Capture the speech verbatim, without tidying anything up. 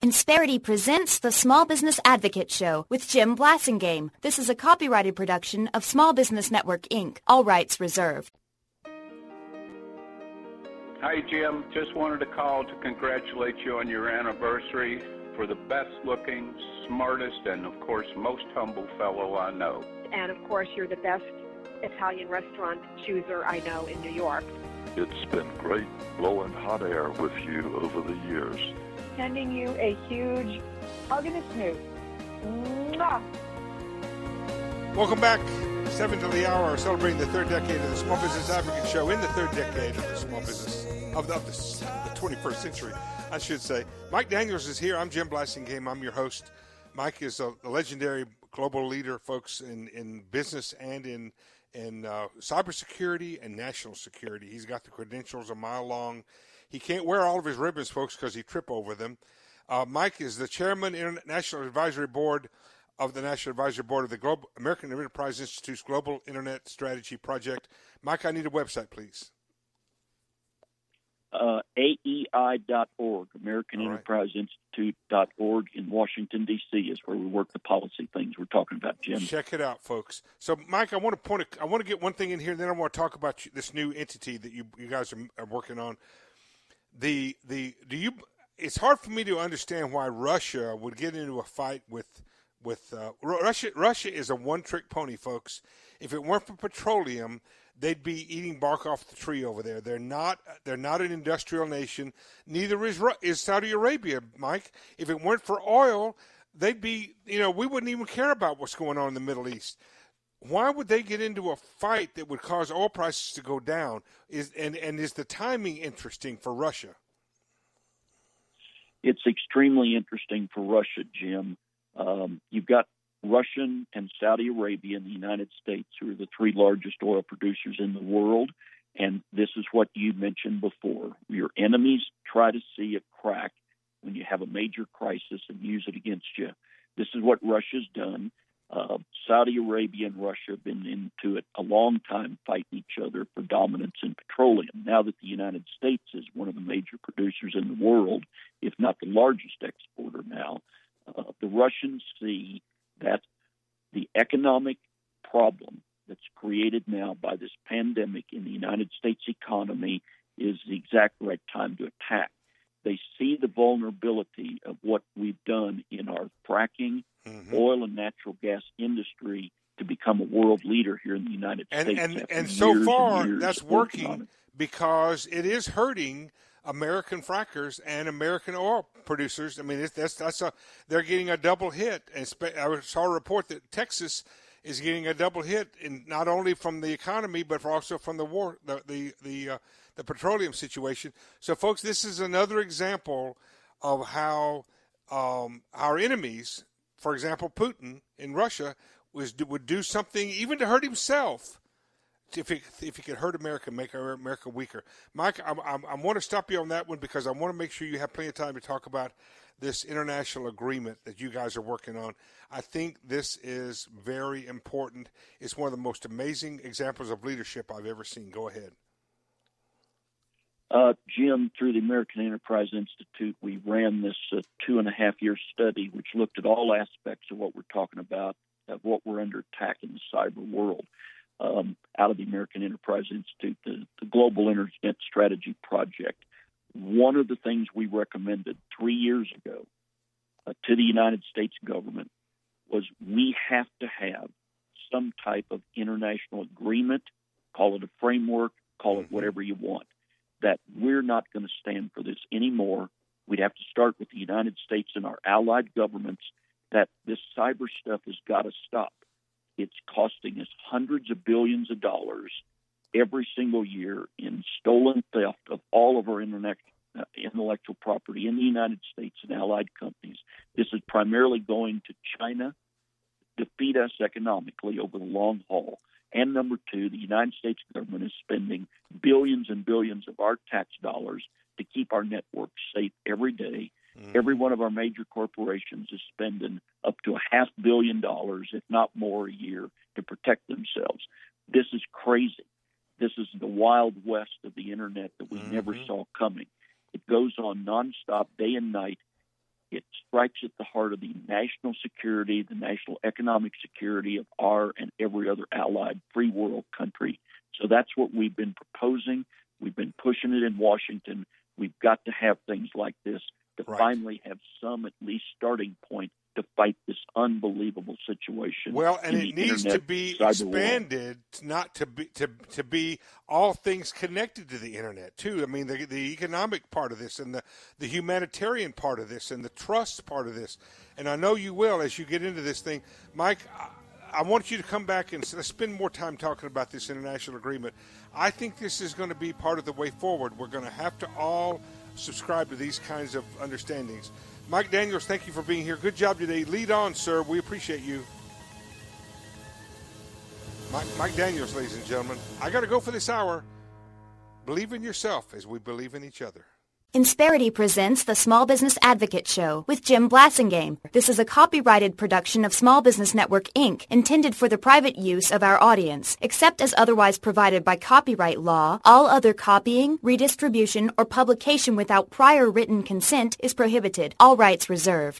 Insperity presents the Small Business Advocate Show with Jim Blasingame. This is a copyrighted production of Small Business Network, Incorporated. All rights reserved. Hi, Jim. Just wanted to call to congratulate you on your anniversary. For the best-looking, smartest, and, of course, most humble fellow I know. And, of course, you're the best Italian restaurant chooser I know in New York. It's been great blowing hot air with you over the years. Sending you a huge hug and a smooch. Mwah! Welcome back. Seven to the hour, celebrating the third decade of the Small Business Advocate Show in the third decade of the small business of the, of the, the twenty-first century, I should say. Mike Daniels is here. I'm Jim Blasingame. I'm your host. Mike is a, a legendary global leader, folks, in, in business and in in uh, cybersecurity and national security. He's got the credentials a mile long. He can't wear all of his ribbons, folks, because he trip over them. Uh, Mike is the chairman of the National Advisory Board of the National Advisory Board of the Global American Enterprise Institute's Global Internet Strategy Project. Mike, I need a website, please. Uh, A E I dot org, American All right. Enterprise Institute dot org in Washington, D C is where we work the policy things we're talking about, Jim. Check it out, folks. So, Mike, I want to point. A, I want to get one thing in here, and then I want to talk about this new entity that you you guys are, are working on. The the do you? It's hard for me to understand why Russia would get into a fight with with uh, Russia. Russia is a one-trick pony, folks. If it weren't for petroleum, they'd be eating bark off the tree over there. They're not. They're not an industrial nation. Neither is is Saudi Arabia, Mike. If it weren't for oil, they'd be. You know, we wouldn't even care about what's going on in the Middle East. Why would they get into a fight that would cause oil prices to go down? Is and, and is the timing interesting for Russia? It's extremely interesting for Russia, Jim. Um, you've got Russian and Saudi Arabia and the United States, who are the three largest oil producers in the world. And this is what you mentioned before. Your enemies try to see a crack when you have a major crisis and use it against you. This is what Russia's done. Uh, Saudi Arabia and Russia have been into it a long time, fighting each other for dominance in petroleum. Now that the United States is one of the major producers in the world, if not the largest exporter now, uh, the Russians see that the economic problem that's created now by this pandemic in the United States economy is the exact right time to attack. They see the vulnerability of what we've done in our fracking, mm-hmm. oil and natural gas industry to become a world leader here in the United and, States. And, and so far, that's working it. because it is hurting American frackers and American oil producers. I mean, it's, that's that's a they're getting a double hit. And I saw a report that Texas is getting a double hit, in not only from the economy but also from the war, the the the, uh, the petroleum situation. So, folks, this is another example of how um, our enemies, for example, Putin in Russia, was would do something even to hurt himself. If he, if he could hurt America, make America weaker. Mike, I, I, I want to stop you on that one because I want to make sure you have plenty of time to talk about this international agreement that you guys are working on. I think this is very important. It's one of the most amazing examples of leadership I've ever seen. Go ahead. Uh, Jim, through the American Enterprise Institute, we ran this uh, two and a half year study which looked at all aspects of what we're talking about, of what we're under attack in the cyber world. Um, out of the American Enterprise Institute, the, the Global Internet Strategy Project. One of the things we recommended three years ago uh, to the United States government was we have to have some type of international agreement, call it a framework, call it whatever you want, that we're not going to stand for this anymore. We'd have to start with the United States and our allied governments that this cyber stuff has got to stop. It's costing us hundreds of billions of dollars every single year in stolen theft of all of our internet, uh, intellectual property in the United States and allied companies. This is primarily going to China, defeat us economically over the long haul. And number two, the United States government is spending billions and billions of our tax dollars to keep our networks safe every day. Mm-hmm. Every one of our major corporations is spending up to a half billion dollars, if not more, a year to protect themselves. This is crazy. This is the wild west of the internet that we mm-hmm. never saw coming. It goes on nonstop, day and night. It strikes at the heart of the national security, the national economic security of our and every other allied free world country. So that's what we've been proposing. We've been pushing it in Washington. We've got to have things like this to Right. finally have some at least starting point to fight this unbelievable situation. Well, and in it the needs to internet be cyber world. expanded, not to be to to be all things connected to the internet too. I mean, the the economic part of this, and the the humanitarian part of this, and the trust part of this. And I know you will as you get into this thing, Mike. I, I want you to come back and spend more time talking about this international agreement. I think this is going to be part of the way forward. We're going to have to all subscribe to these kinds of understandings. Mike Daniels, thank you for being here. Good job today. Lead on, sir. We appreciate you. Mike, Mike Daniels, ladies and gentlemen. I got to go for this hour. Believe in yourself as we believe in each other. Insperity presents the Small Business Advocate Show with Jim Blassingame. This is a copyrighted production of Small Business Network, Incorporated, intended for the private use of our audience. Except as otherwise provided by copyright law, all other copying, redistribution, or publication without prior written consent is prohibited. All rights reserved.